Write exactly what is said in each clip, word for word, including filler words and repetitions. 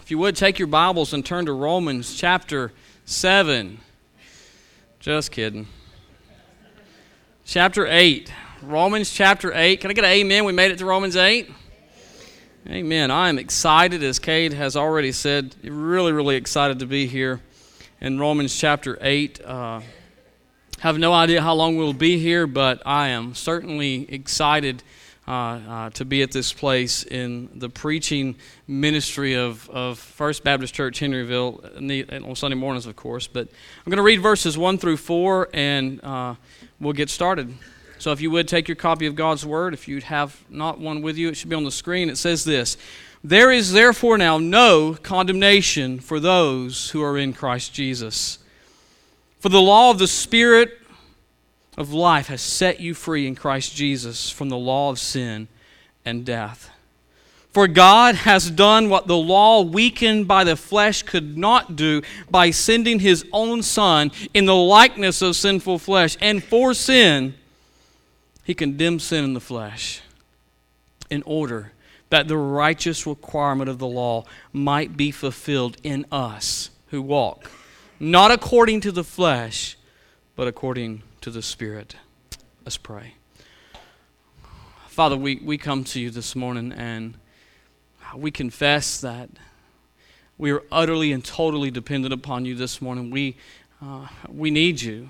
If you would, take your Bibles and turn to Romans chapter seven. Just kidding. Chapter eight. Romans chapter eight. Can I get an amen? We made it to Romans eight. Amen. I am excited, as Cade has already said, really, really excited to be here in Romans chapter eight. Uh, have no idea how long we'll be here, but I am certainly excited uh, uh, to be at this place in the preaching ministry of, of First Baptist Church, Henryville, on Sunday mornings, of course. But I'm going to read verses one through four, and uh, we'll get started. So if you would, take your copy of God's Word. If you have not one with you, it should be on the screen. It says this: "There is therefore now no condemnation for those who are in Christ Jesus. For the law of the Spirit of life has set you free in Christ Jesus from the law of sin and death. For God has done what the law, weakened by the flesh, could not do by sending His own Son in the likeness of sinful flesh. And for sin, He condemned sin in the flesh, in order that the righteous requirement of the law might be fulfilled in us who walk, not according to the flesh, but according to the Spirit." Let's pray. Father, we, we come to you this morning, and we confess that we are utterly and totally dependent upon you this morning. We, uh, we need you.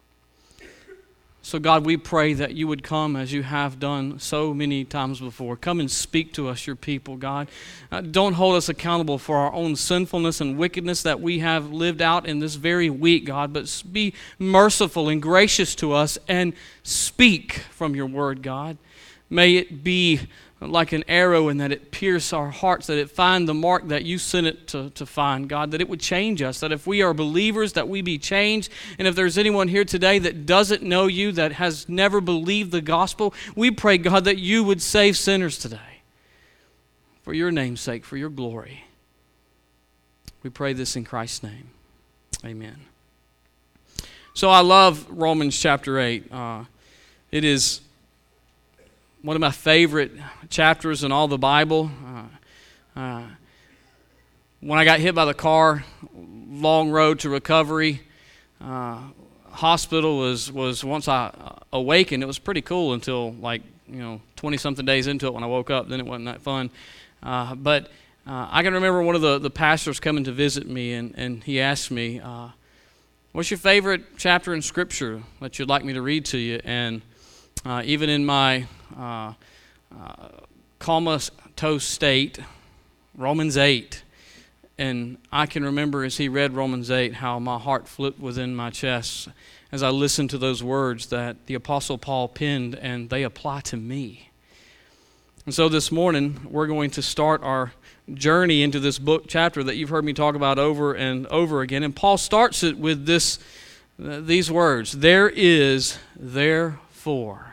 So God, we pray that you would come as you have done so many times before. Come and speak to us, your people, God. Uh, don't hold us accountable for our own sinfulness and wickedness that we have lived out in this very week, God, but be merciful and gracious to us and speak from your word, God. May it be like an arrow, and that it pierce our hearts, that it find the mark that you sent it to, to find, God, that it would change us, that if we are believers, that we be changed. And if there's anyone here today that doesn't know you, that has never believed the gospel, we pray, God, that you would save sinners today. For your name's sake, for your glory. We pray this in Christ's name. Amen. So I love Romans chapter eight. Uh, it is one of my favorite chapters in all the Bible. Uh, uh, when I got hit by the car, long road to recovery. Uh, hospital was, was once I awakened, it was pretty cool until like, you know, twenty-something days into it when I woke up. Then it wasn't that fun. Uh, but uh, I can remember one of the, the pastors coming to visit me, and, and he asked me, uh, what's your favorite chapter in Scripture that you'd like me to read to you? And uh, even in my Uh, uh, comatose state, Romans eight. And I can remember as he read Romans eight how my heart flipped within my chest as I listened to those words that the Apostle Paul penned, and they apply to me. And so this morning we're going to start our journey into this book chapter that you've heard me talk about over and over again. And Paul starts it with this, uh, these words: "There is therefore."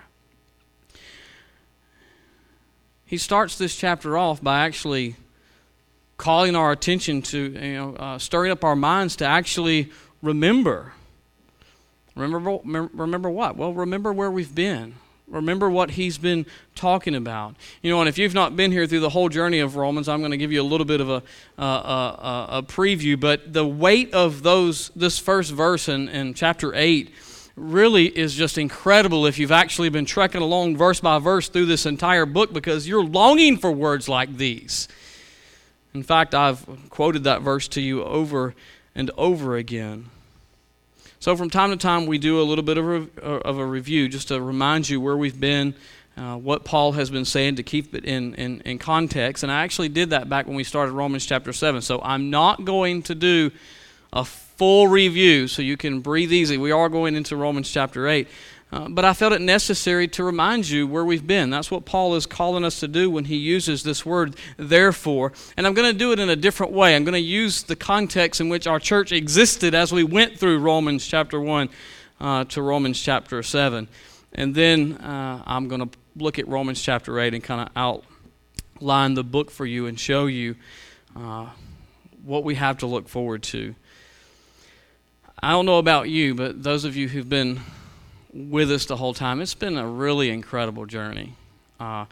He starts this chapter off by actually calling our attention to, you know, uh, stirring up our minds to actually remember. Remember, remember what? Well, remember where we've been. Remember what he's been talking about. You know, and if you've not been here through the whole journey of Romans, I'm going to give you a little bit of a, uh, a, a preview. But the weight of those, this first verse in, in chapter eight, really is just incredible if you've actually been trekking along verse by verse through this entire book, because you're longing for words like these. In fact, I've quoted that verse to you over and over again. So from time to time, we do a little bit of a, of a review just to remind you where we've been, uh, what Paul has been saying, to keep it in, in, in context. And I actually did that back when we started Romans chapter seven. So I'm not going to do a full review so you can breathe easy. We are going into Romans chapter eight. Uh, but I felt it necessary to remind you where we've been. That's what Paul is calling us to do when he uses this word, therefore. And I'm going to do it in a different way. I'm going to use the context in which our church existed as we went through Romans chapter one uh, to Romans chapter seven. And then uh, I'm going to look at Romans chapter eight and kind of outline the book for you and show you uh, what we have to look forward to. I don't know about you, but those of you who've been with us the whole time, it's been a really incredible journey. Uh,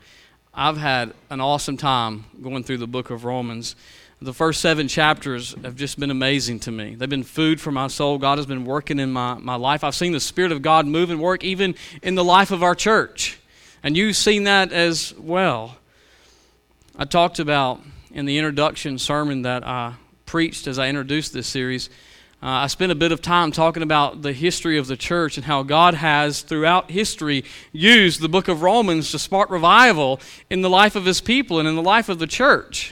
I've had an awesome time going through the book of Romans. The first seven chapters have just been amazing to me. They've been food for my soul. God has been working in my, my life. I've seen the Spirit of God move and work even in the life of our church. And you've seen that as well. I talked about in the introduction sermon that I preached as I introduced this series, uh, I spent a bit of time talking about the history of the church and how God has, throughout history, used the book of Romans to spark revival in the life of His people and in the life of the church.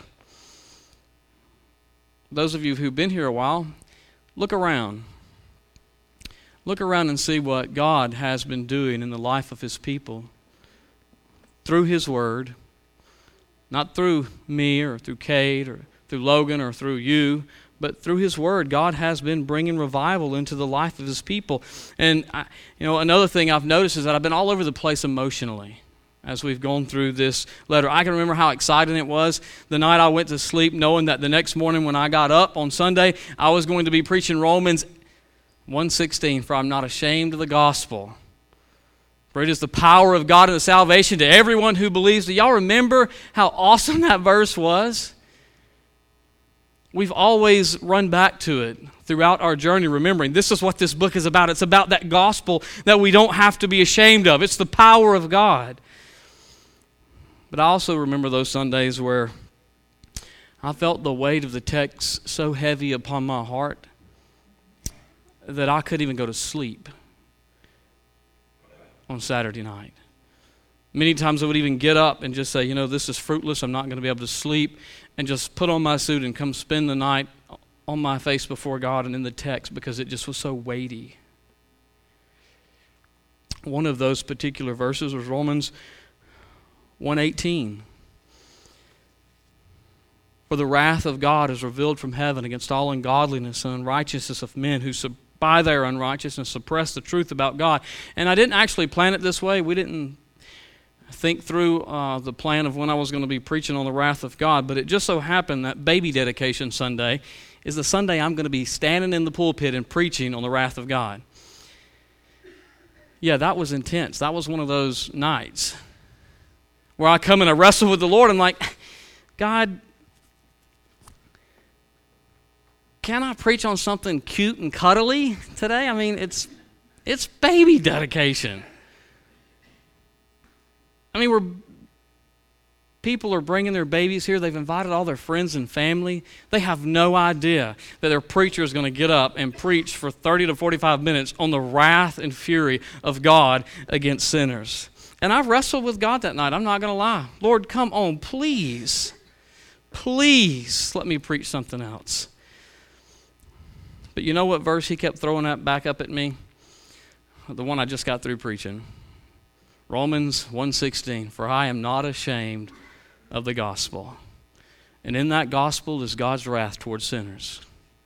Those of you who've been here a while, look around. Look around and see what God has been doing in the life of His people through His Word, not through me or through Kate or through Logan or through you, but through His Word. God has been bringing revival into the life of His people. And I, you know, another thing I've noticed is that I've been all over the place emotionally as we've gone through this letter. I can remember how exciting it was the night I went to sleep, knowing that the next morning when I got up on Sunday, I was going to be preaching Romans one sixteen, for I'm not ashamed of the gospel. For it is the power of God and the salvation to everyone who believes. Do y'all remember how awesome that verse was? We've always run back to it throughout our journey, remembering this is what this book is about. It's about that gospel that we don't have to be ashamed of. It's the power of God. But I also remember those Sundays where I felt the weight of the text so heavy upon my heart that I couldn't even go to sleep on Saturday night. Many times I would even get up and just say, you know, this is fruitless. I'm not going to be able to sleep, and just put on my suit and come spend the night on my face before God and in the text because it just was so weighty. One of those particular verses was Romans one eighteen. For the wrath of God is revealed from heaven against all ungodliness and unrighteousness of men who sub- by their unrighteousness suppress the truth about God. And I didn't actually plan it this way. We didn't think through uh, the plan of when I was going to be preaching on the wrath of God, but it just so happened that Baby Dedication Sunday is the Sunday I'm going to be standing in the pulpit and preaching on the wrath of God. Yeah, that was intense. That was one of those nights where I come and I wrestle with the Lord. I'm like, God, can I preach on something cute and cuddly today? I mean, it's it's baby dedication. I mean, we're people are bringing their babies here. They've invited all their friends and family. They have no idea that their preacher is going to get up and preach for thirty to forty-five minutes on the wrath and fury of God against sinners. And I wrestled with God that night. I'm not going to lie. Lord, come on, please. Please let me preach something else. But you know what verse He kept throwing that back up at me? The one I just got through preaching. Romans one sixteen. For I am not ashamed of the gospel. And in that gospel is God's wrath towards sinners.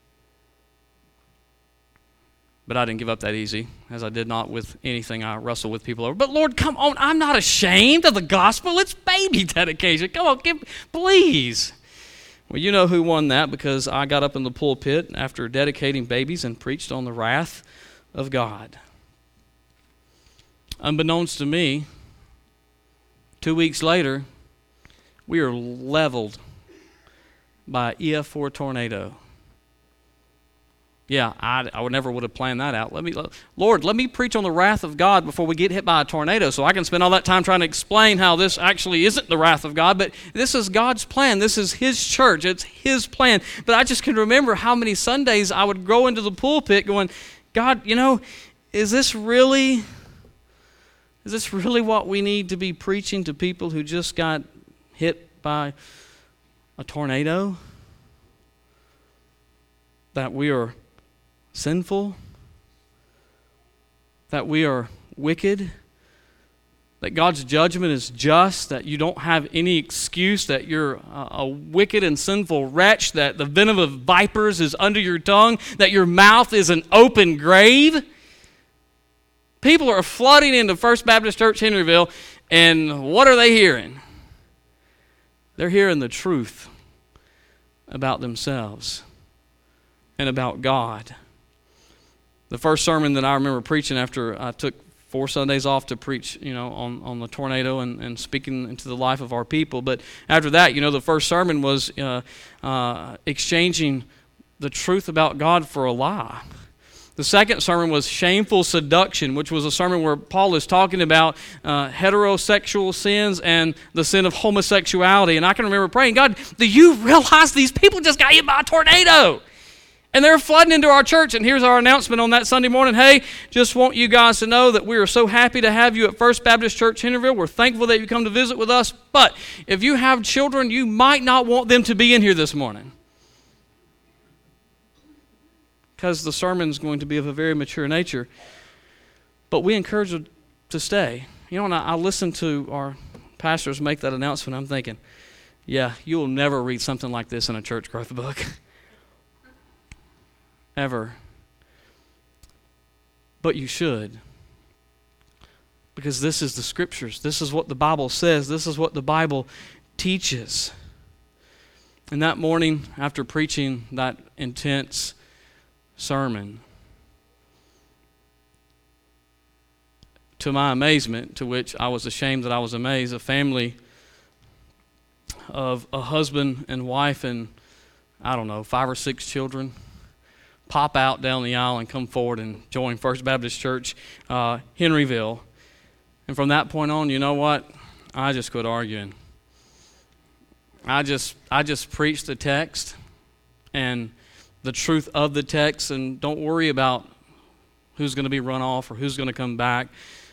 But I didn't give up that easy, as I did not with anything I wrestle with people over. But Lord, come on, I'm not ashamed of the gospel. It's baby dedication. Come on, give, please. Well, you know who won that, because I got up in the pulpit after dedicating babies and preached on the wrath of God. Unbeknownst to me, two weeks later, we are leveled by an E F four tornado. Yeah, I, I would never would have planned that out. Let me, Lord, let me preach on the wrath of God before we get hit by a tornado, so I can spend all that time trying to explain how this actually isn't the wrath of God, but this is God's plan. This is His church. It's His plan. But I just can remember how many Sundays I would go into the pulpit going, God, you know, is this really, is this really what we need to be preaching to people who just got hit by a tornado? That we are sinful, that we are wicked, that God's judgment is just, that you don't have any excuse, that you're a, a wicked and sinful wretch, that the venom of vipers is under your tongue, that your mouth is an open grave. People are flooding into First Baptist Church Henryville, and what are they hearing? They're hearing the truth about themselves and about God. The first sermon that I remember preaching after I took four Sundays off to preach, you know, on, on the tornado and, and speaking into the life of our people. But after that, you know, the first sermon was uh, uh, exchanging the truth about God for a lie. The second sermon was shameful seduction, which was a sermon where Paul is talking about uh, heterosexual sins and the sin of homosexuality. And I can remember praying, God, do you realize these people just got hit by a tornado? And they're flooding into our church. And here's our announcement on that Sunday morning. Hey, just want you guys to know that we are so happy to have you at First Baptist Church Henryville. We're thankful that you come to visit with us. But if you have children, you might not want them to be in here this morning, because the sermon's going to be of a very mature nature. But we encourage them to stay. You know, when I, I listen to our pastors make that announcement, I'm thinking, yeah, you will never read something like this in a church growth book. Ever. But you should. Because this is the Scriptures. This is what the Bible says. This is what the Bible teaches. And that morning, after preaching that intense sermon, to my amazement, to which I was ashamed that I was amazed, a family of a husband and wife and, I don't know, five or six children pop out down the aisle and come forward and join First Baptist Church, uh, Henryville. And from that point on, you know what? I just quit arguing. I just I just preached the text and the truth of the text, and don't worry about who's going to be run off or who's going to come back.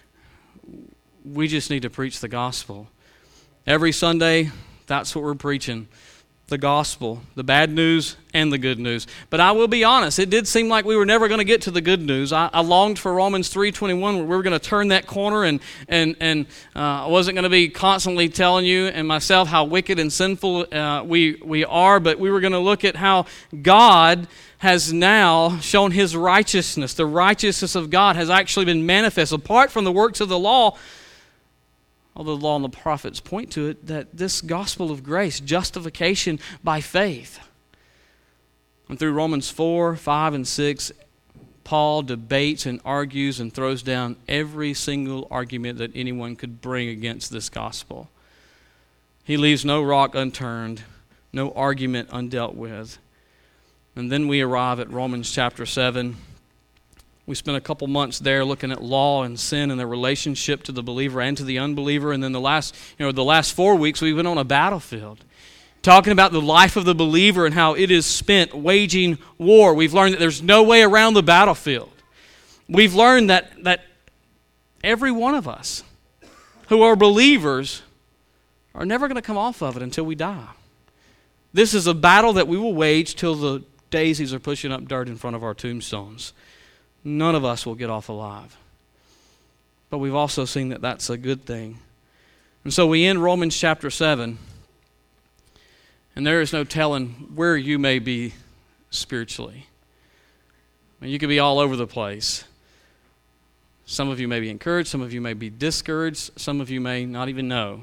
We just need to preach the gospel. Every Sunday, that's what we're preaching. The gospel, the bad news and the good news. But I will be honest, it did seem like we were never going to get to the good news. I, I longed for Romans three twenty-one, where we were going to turn that corner, and and and uh, I wasn't going to be constantly telling you and myself how wicked and sinful uh, we we are, but we were going to look at how God has now shown His righteousness. The righteousness of God has actually been manifest apart from the works of the law. Although the law and the prophets point to it, that this gospel of grace, justification by faith. And through Romans four, five, and six, Paul debates and argues and throws down every single argument that anyone could bring against this gospel. He leaves no rock unturned, no argument undealt with. And then we arrive at Romans chapter seven. We spent a couple months there looking at law and sin and their relationship to the believer and to the unbeliever. And then the last, you know, the last four weeks we've been on a battlefield, talking about the life of the believer and how it is spent waging war. We've learned that there's no way around the battlefield. We've learned that that every one of us who are believers are never going to come off of it until we die. This is a battle that we will wage till the daisies are pushing up dirt in front of our tombstones. None of us will get off alive. But we've also seen that that's a good thing. And so we end Romans chapter seven, and there is no telling where you may be spiritually. I mean, you could be all over the place. Some of you may be encouraged, some of you may be discouraged, some of you may not even know.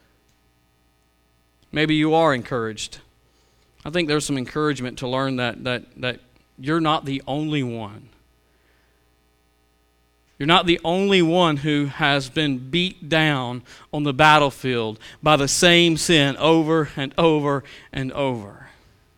Maybe you are encouraged. I think there's some encouragement to learn that that that you're not the only one. You're not the only one who has been beat down on the battlefield by the same sin over and over and over.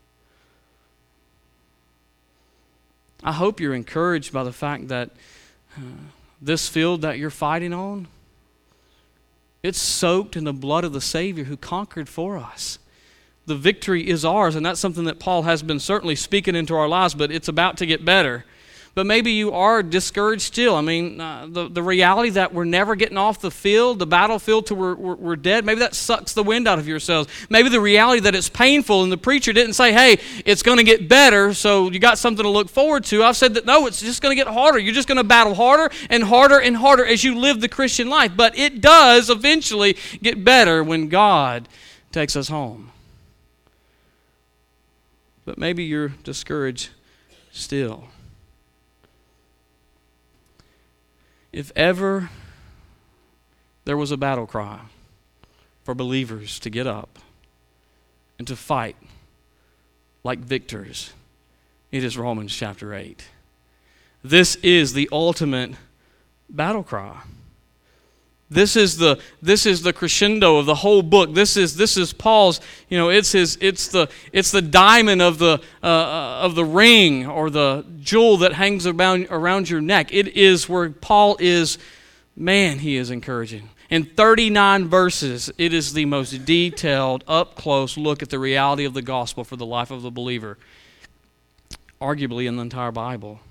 I hope you're encouraged by the fact that uh, this field that you're fighting on, it's soaked in the blood of the Savior who conquered for us. The victory is ours, and that's something that Paul has been certainly speaking into our lives, but it's about to get better. But maybe you are discouraged still. I mean, uh, the, the reality that we're never getting off the field, the battlefield till we're, we're, we're dead, maybe that sucks the wind out of yourselves. Maybe the reality that it's painful and the preacher didn't say, hey, it's going to get better, so you got something to look forward to. I've said that, no, it's just going to get harder. You're just going to battle harder and harder and harder as you live the Christian life. But it does eventually get better when God takes us home. But maybe you're discouraged still. If ever there was a battle cry for believers to get up and to fight like victors, it is Romans chapter eight. This is the ultimate battle cry. This is the this is the crescendo of the whole book. This is this is Paul's. You know, it's his. It's the it's the diamond of the uh, of the ring or the jewel that hangs around around your neck. It is where Paul is. Man, he is encouraging. In thirty-nine verses, it is the most detailed, up close look at the reality of the gospel for the life of the believer, arguably in the entire Bible.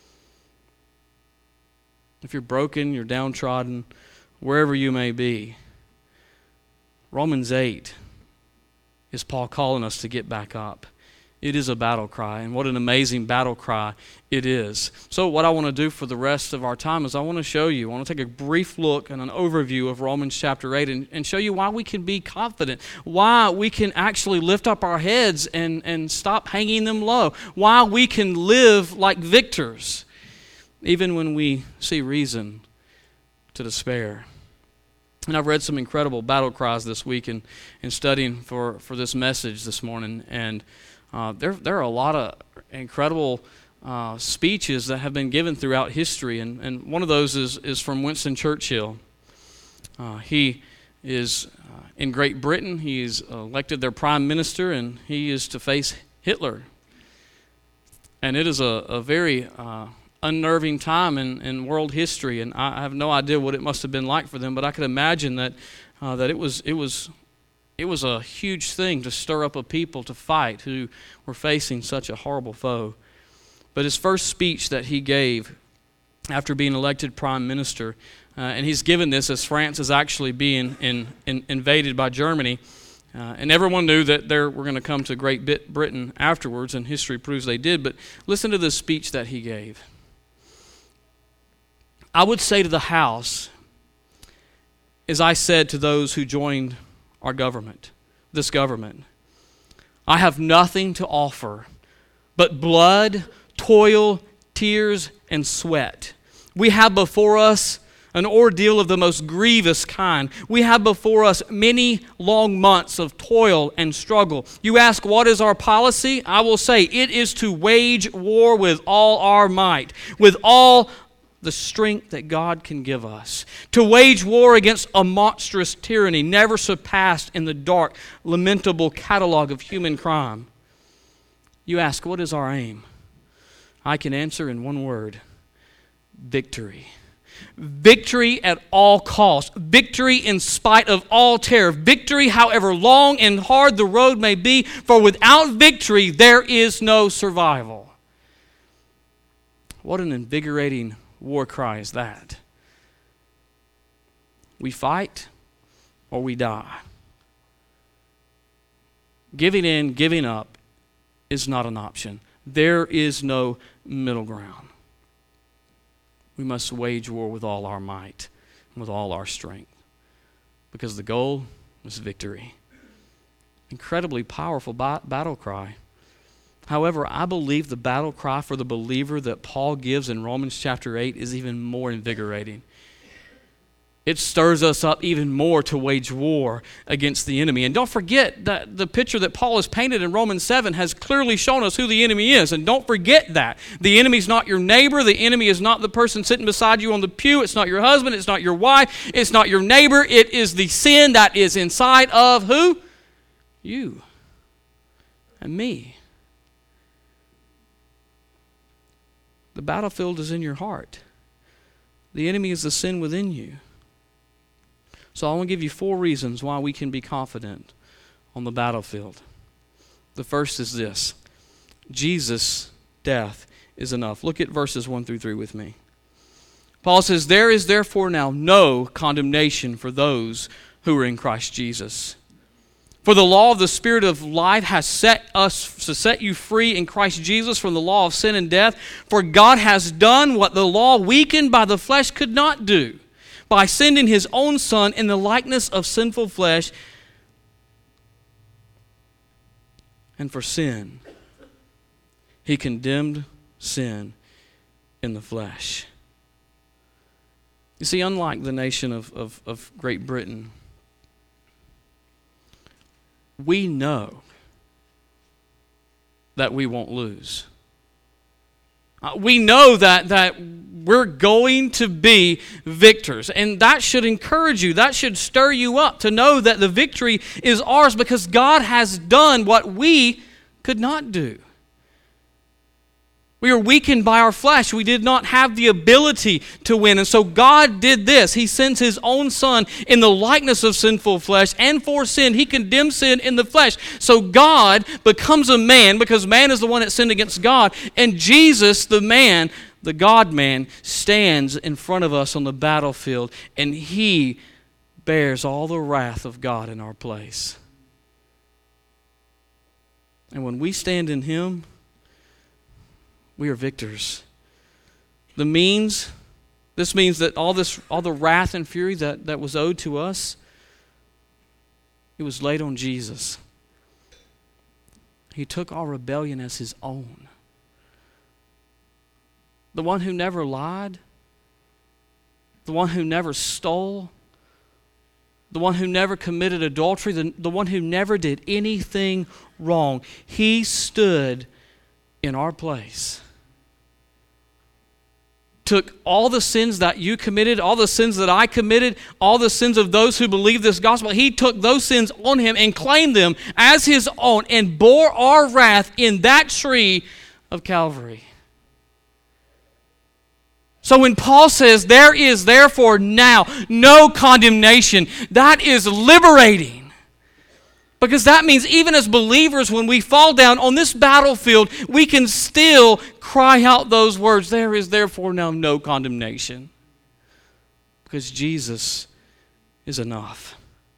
If you're broken, you're downtrodden, wherever you may be, Romans eight is Paul calling us to get back up. It is a battle cry, and what an amazing battle cry it is. So what I want to do for the rest of our time is I want to show you, I want to take a brief look and an overview of Romans chapter eight and, and show you why we can be confident, why we can actually lift up our heads and, and stop hanging them low, why we can live like victors, even when we see reason to despair. And I've read some incredible battle cries this week in, in studying for, for this message this morning, and Uh, there, there are a lot of incredible uh, speeches that have been given throughout history, and, and one of those is, is from Winston Churchill. Uh, he is uh, in Great Britain. He is elected their prime minister, and he is to face Hitler. And it is a, a very uh, unnerving time in, in world history, and I have no idea what it must have been like for them, but I could imagine that uh, that it was it was. It was a huge thing to stir up a people to fight who were facing such a horrible foe. But his first speech that he gave after being elected prime minister, uh, and he's given this as France is actually being in, in, invaded by Germany, uh, and everyone knew that they were going to come to Great Britain afterwards, and history proves they did. But listen to this speech that he gave. I would say to the House, as I said to those who joined our government, this government, I have nothing to offer but blood, toil, tears, and sweat. We have before us an ordeal of the most grievous kind. We have before us many long months of toil and struggle. You ask, what is our policy? I will say, it is to wage war with all our might, with all the strength that God can give us, to wage war against a monstrous tyranny never surpassed in the dark, lamentable catalog of human crime. You ask, what is our aim? I can answer in one word: victory. Victory at all costs. Victory in spite of all terror. Victory however long and hard the road may be, for without victory there is no survival. What an invigorating war cry is that. We fight or we die. Giving in, giving up is not an option. There is no middle ground. We must wage war with all our might and with all our strength, because the goal is victory. Incredibly powerful ba- battle cry. However, I believe the battle cry for the believer that Paul gives in Romans chapter eight is even more invigorating. It stirs us up even more to wage war against the enemy. And don't forget that the picture that Paul has painted in Romans seven has clearly shown us who the enemy is. And don't forget that. The enemy is not your neighbor. The enemy is not the person sitting beside you on the pew. It's not your husband. It's not your wife. It's not your neighbor. It is the sin that is inside of who? You and me. The battlefield is in your heart. The enemy is the sin within you. So I want to give you four reasons why we can be confident on the battlefield. The first is this: Jesus' death is enough. Look at verses one through three with me. Paul says, "There is therefore now no condemnation for those who are in Christ Jesus. For the law of the Spirit of life has set us to set you free in Christ Jesus from the law of sin and death. For God has done what the law, weakened by the flesh, could not do, by sending His own Son in the likeness of sinful flesh. And for sin, He condemned sin in the flesh." You see, unlike the nation of, of, of Great Britain, we know that we won't lose. Uh, we know that, that we're going to be victors. And that should encourage you. That should stir you up to know that the victory is ours because God has done what we could not do. We were weakened by our flesh. We did not have the ability to win. And so God did this. He sends His own Son in the likeness of sinful flesh. And for sin, He condemned sin in the flesh. So God becomes a man because man is the one that sinned against God. And Jesus, the man, the God-man, stands in front of us on the battlefield. And He bears all the wrath of God in our place. And when we stand in Him, we are victors. The means, this means that all this, all the wrath and fury that, that was owed to us, it was laid on Jesus. He took our rebellion as His own. The one who never lied, the one who never stole, the one who never committed adultery, the, the one who never did anything wrong. He stood in our place. Took all the sins that you committed, all the sins that I committed, all the sins of those who believe this gospel. He took those sins on Him and claimed them as His own and bore our wrath in that tree of Calvary. So when Paul says, there is therefore now no condemnation, that is liberating. Because that means even as believers, when we fall down on this battlefield, we can still cry out those words, there is therefore now no condemnation. Because Jesus is enough.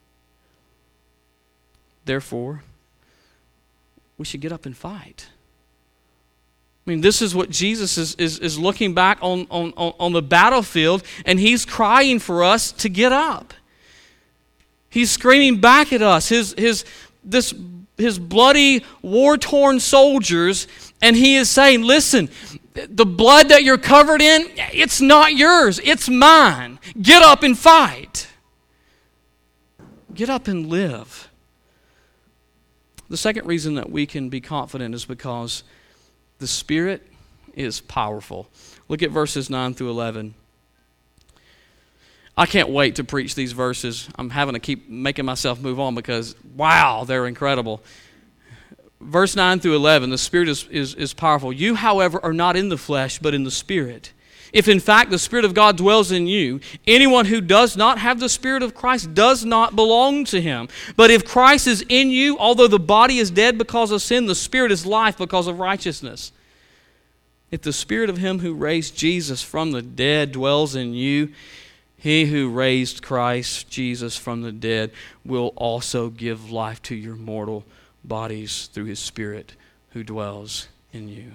Therefore, we should get up and fight. I mean, this is what Jesus is, is, is looking back on, on, on the battlefield, and He's crying for us to get up. He's screaming back at us, his, his, this, his bloody, war-torn soldiers, and He is saying, listen, the blood that you're covered in, it's not yours, it's mine. Get up and fight. Get up and live. The second reason that we can be confident is because the Spirit is powerful. Look at verses nine through eleven. I can't wait to preach these verses. I'm having to keep making myself move on because, wow, they're incredible. Verse nine through eleven, the Spirit is, is, is powerful. You, however, are not in the flesh, but in the Spirit. If in fact the Spirit of God dwells in you, anyone who does not have the Spirit of Christ does not belong to Him. But if Christ is in you, although the body is dead because of sin, the Spirit is life because of righteousness. If the Spirit of Him who raised Jesus from the dead dwells in you, He who raised Christ Jesus from the dead will also give life to your mortal bodies through His Spirit who dwells in you.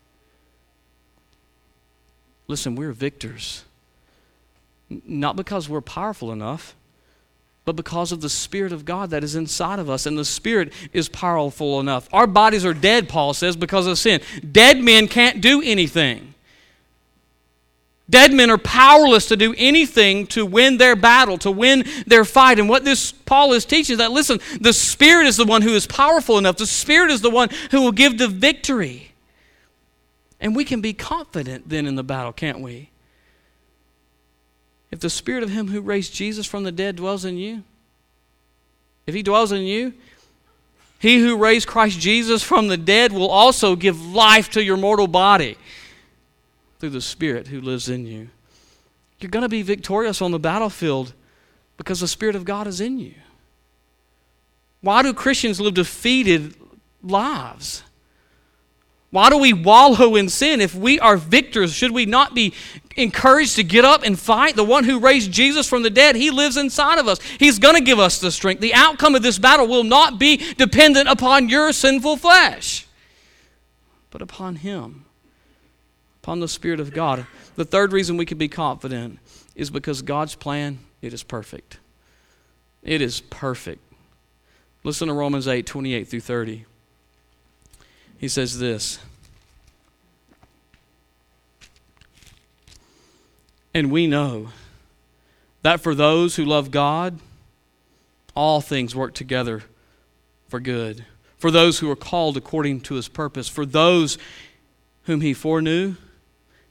Listen, we're victors. Not because we're powerful enough, but because of the Spirit of God that is inside of us. And the Spirit is powerful enough. Our bodies are dead, Paul says, because of sin. Dead men can't do anything. Dead men are powerless to do anything to win their battle, to win their fight. And what this Paul is teaching is that, listen, the Spirit is the one who is powerful enough. The Spirit is the one who will give the victory. And we can be confident then in the battle, can't we? If the Spirit of Him who raised Jesus from the dead dwells in you, if He dwells in you, He who raised Christ Jesus from the dead will also give life to your mortal body through the Spirit who lives in you. You're going to be victorious on the battlefield because the Spirit of God is in you. Why do Christians live defeated lives? Why do we wallow in sin? If we are victors, should we not be encouraged to get up and fight? The one who raised Jesus from the dead, He lives inside of us. He's going to give us the strength. The outcome of this battle will not be dependent upon your sinful flesh, but upon Him, upon the Spirit of God. The third reason we can be confident is because God's plan, it is perfect. It is perfect. Listen to Romans eight, twenty-eight through thirty. He says this, and we know that for those who love God, all things work together for good. For those who are called according to His purpose. For those whom He foreknew,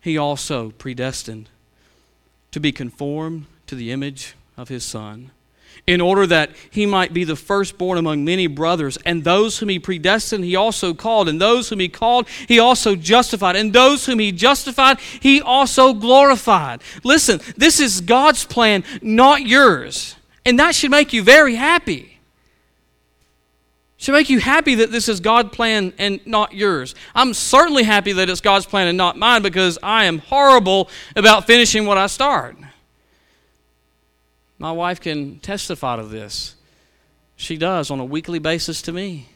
He also predestined to be conformed to the image of His Son, in order that He might be the firstborn among many brothers. And those whom He predestined, He also called. And those whom He called, He also justified. And those whom He justified, He also glorified. Listen, this is God's plan, not yours. And that should make you very happy. Should make you happy that this is God's plan and not yours. I'm certainly happy that it's God's plan and not mine, because I am horrible about finishing what I start. My wife can testify to this. She does on a weekly basis to me.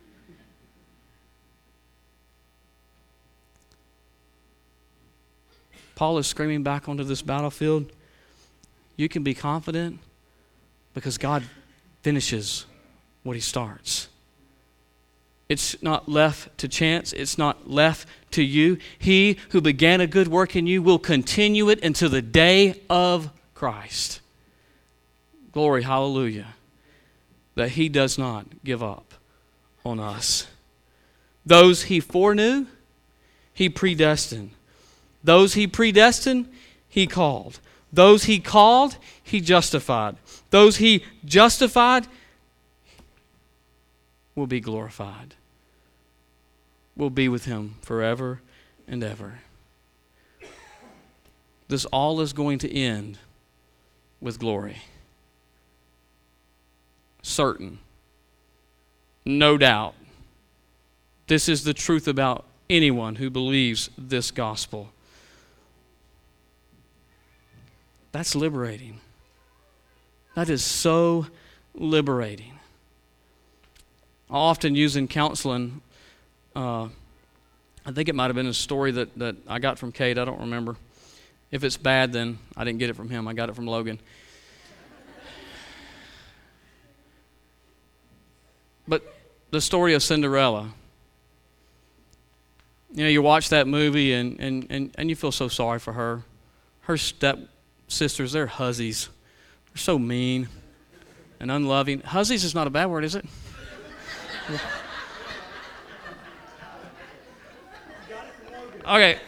Paul is screaming back onto this battlefield. You can be confident because God finishes what He starts. It's not left to chance. It's not left to you. He who began a good work in you will continue it until the day of Christ. Glory, hallelujah, that He does not give up on us. Those He foreknew, He predestined. Those He predestined, He called. Those He called, He justified. Those He justified will be glorified. We'll be with Him forever and ever. This all is going to end with glory. Certain. No doubt. This is the truth about anyone who believes this gospel. That's liberating. That is so liberating. I often use in counseling, uh, I think it might have been a story that, that I got from Kate. I don't remember. If it's bad, then I didn't get it from him. I got it from Logan. But the story of Cinderella. You know, you watch that movie and, and, and, and you feel so sorry for her. Her step-sisters, they're hussies. They're so mean and unloving. Hussies is not a bad word, is it? Okay.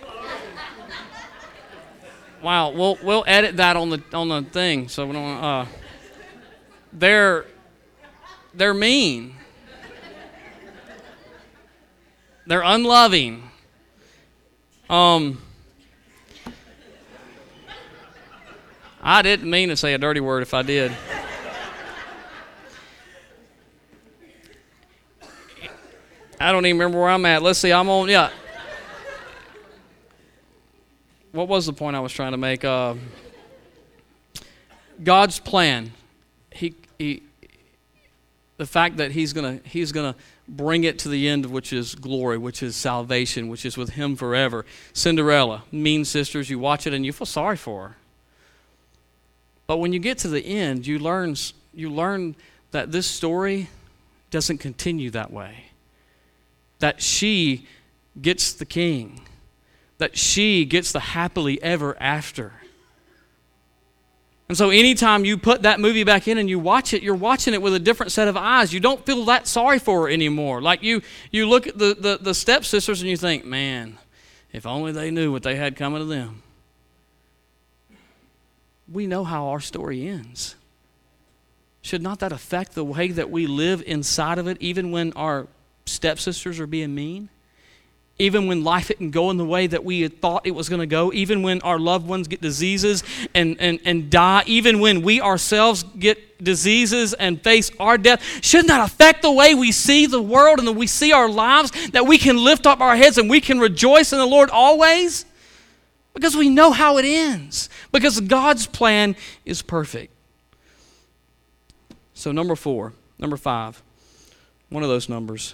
Wow, we'll we'll edit that on the on the thing, so we don't. Uh, they're they're mean. They're unloving. Um, I didn't mean to say a dirty word if I did. I don't even remember where I'm at. Let's see, I'm on, yeah. What was the point I was trying to make? Uh, God's plan. He, he, the fact that He's gonna, He's gonna bring it to the end, which is glory, which is salvation, which is with Him forever. Cinderella, mean sisters. You watch it and you feel sorry for her. But when you get to the end, you learn, you learn that this story doesn't continue that way. That she gets the king. That she gets the happily ever after. And so anytime you put that movie back in and you watch it, you're watching it with a different set of eyes. You don't feel that sorry for her anymore. Like you you look at the, the, the stepsisters and you think, man, if only they knew what they had coming to them. We know how our story ends. Should not that affect the way that we live inside of it, even when our stepsisters are being mean? Even when life isn't going the way that we had thought it was going to go, even when our loved ones get diseases and, and, and die, even when we ourselves get diseases and face our death, shouldn't that affect the way we see the world and that we see our lives, that we can lift up our heads and we can rejoice in the Lord always? Because we know how it ends. Because God's plan is perfect. So number four, number five, one of those numbers.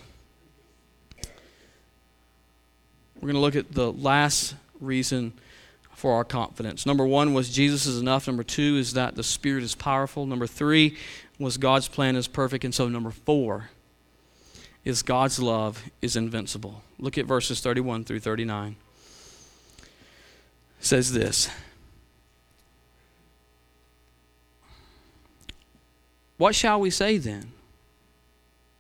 We're going to look at the last reason for our confidence. Number one was Jesus is enough. Number two is that the Spirit is powerful. Number three was God's plan is perfect. And so number four is God's love is invincible. Look at verses thirty-one through thirty-nine. It says this. What shall we say then?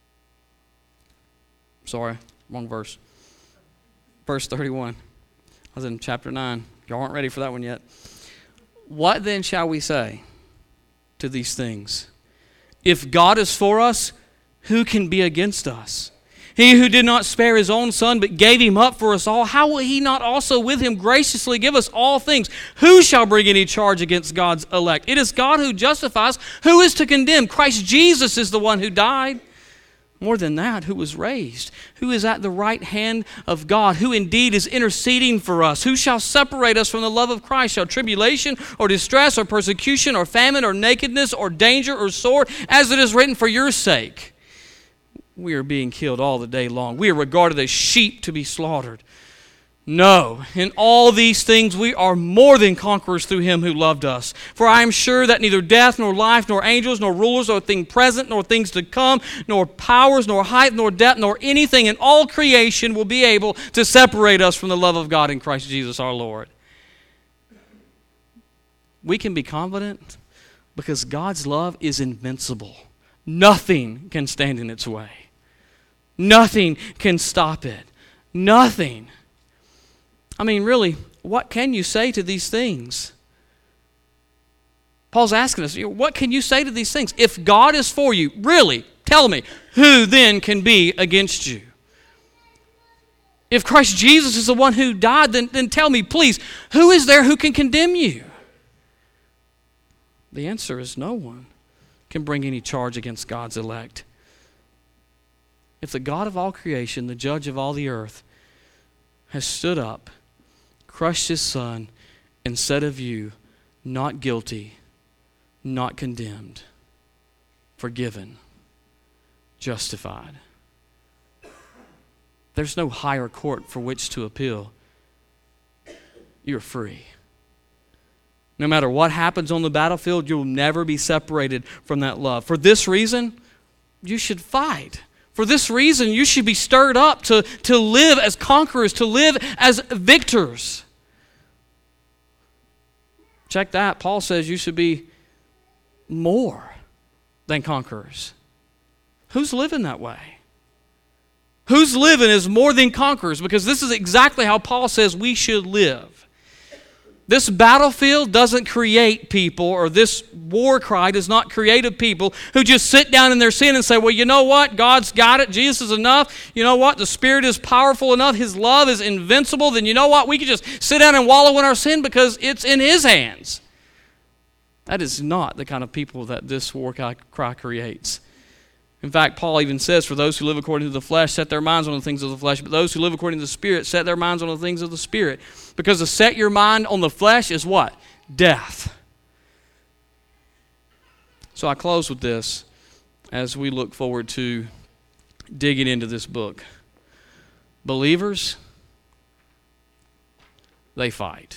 Sorry, wrong verse. Verse thirty-one. I was in chapter nine. Y'all aren't ready for that one yet. What then shall we say to these things? If God is for us, who can be against us? He who did not spare his own son, but gave him up for us all, how will he not also with him graciously give us all things? Who shall bring any charge against God's elect? It is God who justifies. Who is to condemn? Christ Jesus is the one who died. More than that, who was raised, who is at the right hand of God, who indeed is interceding for us. Who shall separate us from the love of Christ? Shall tribulation or distress or persecution or famine or nakedness or danger or sword? As it is written, for your sake we are being killed all the day long. We are regarded as sheep to be slaughtered. No, in all these things we are more than conquerors through him who loved us. For I am sure that neither death, nor life, nor angels, nor rulers, nor things present, nor things to come, nor powers, nor height, nor depth, nor anything in all creation will be able to separate us from the love of God in Christ Jesus our Lord. We can be confident because God's love is invincible. Nothing can stand in its way. Nothing can stop it. Nothing. I mean, really, what can you say to these things? Paul's asking us, what can you say to these things? If God is for you, really, tell me, who then can be against you? If Christ Jesus is the one who died, then, then tell me, please, who is there who can condemn you? The answer is no one can bring any charge against God's elect. If the God of all creation, the judge of all the earth, has stood up, crushed his son, and said of you, not guilty, not condemned, forgiven, justified. There's no higher court for which to appeal. You're free. No matter what happens on the battlefield, you'll never be separated from that love. For this reason, you should fight. For this reason, you should be stirred up to, to live as conquerors, to live as victors. Check that. Paul says you should be more than conquerors. Who's living that way? Who's living as more than conquerors? Because this is exactly how Paul says we should live. This battlefield doesn't create people, or this war cry does not create a people who just sit down in their sin and say, well, you know what? God's got it. Jesus is enough. You know what? The Spirit is powerful enough. His love is invincible. Then you know what? We can just sit down and wallow in our sin because it's in His hands. That is not the kind of people that this war cry creates. In fact, Paul even says, for those who live according to the flesh, set their minds on the things of the flesh, but those who live according to the Spirit, set their minds on the things of the Spirit. Because to set your mind on the flesh is what? Death. So I close with this as we look forward to digging into this book. Believers, they fight.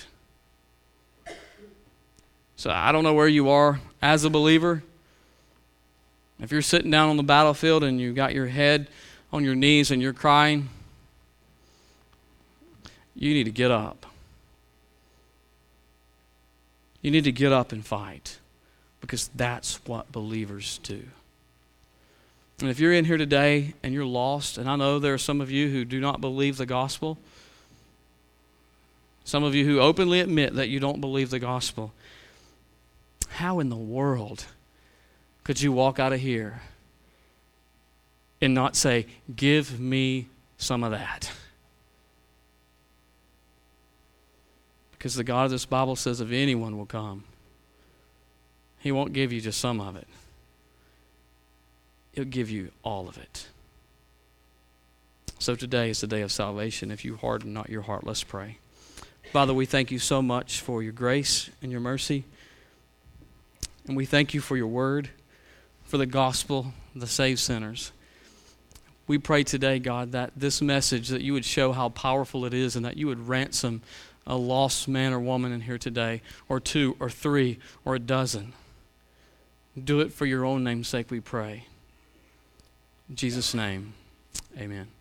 So I don't know where you are as a believer. If you're sitting down on the battlefield and you got your head on your knees and you're crying, you need to get up. You need to get up and fight, because that's what believers do. And if you're in here today and you're lost, and I know there are some of you who do not believe the gospel, some of you who openly admit that you don't believe the gospel, how in the world could you walk out of here and not say, give me some of that? Because the God of this Bible says if anyone will come, He won't give you just some of it. He'll give you all of it. So today is the day of salvation. If you harden not your heart, let's pray. Father, we thank you so much for your grace and your mercy. And we thank you for your word, for the gospel, the saved sinners. We pray today, God, that this message, that you would show how powerful it is and that you would ransom a lost man or woman in here today, or two, or three, or a dozen. Do it for your own name's sake, we pray. In Jesus' name, amen.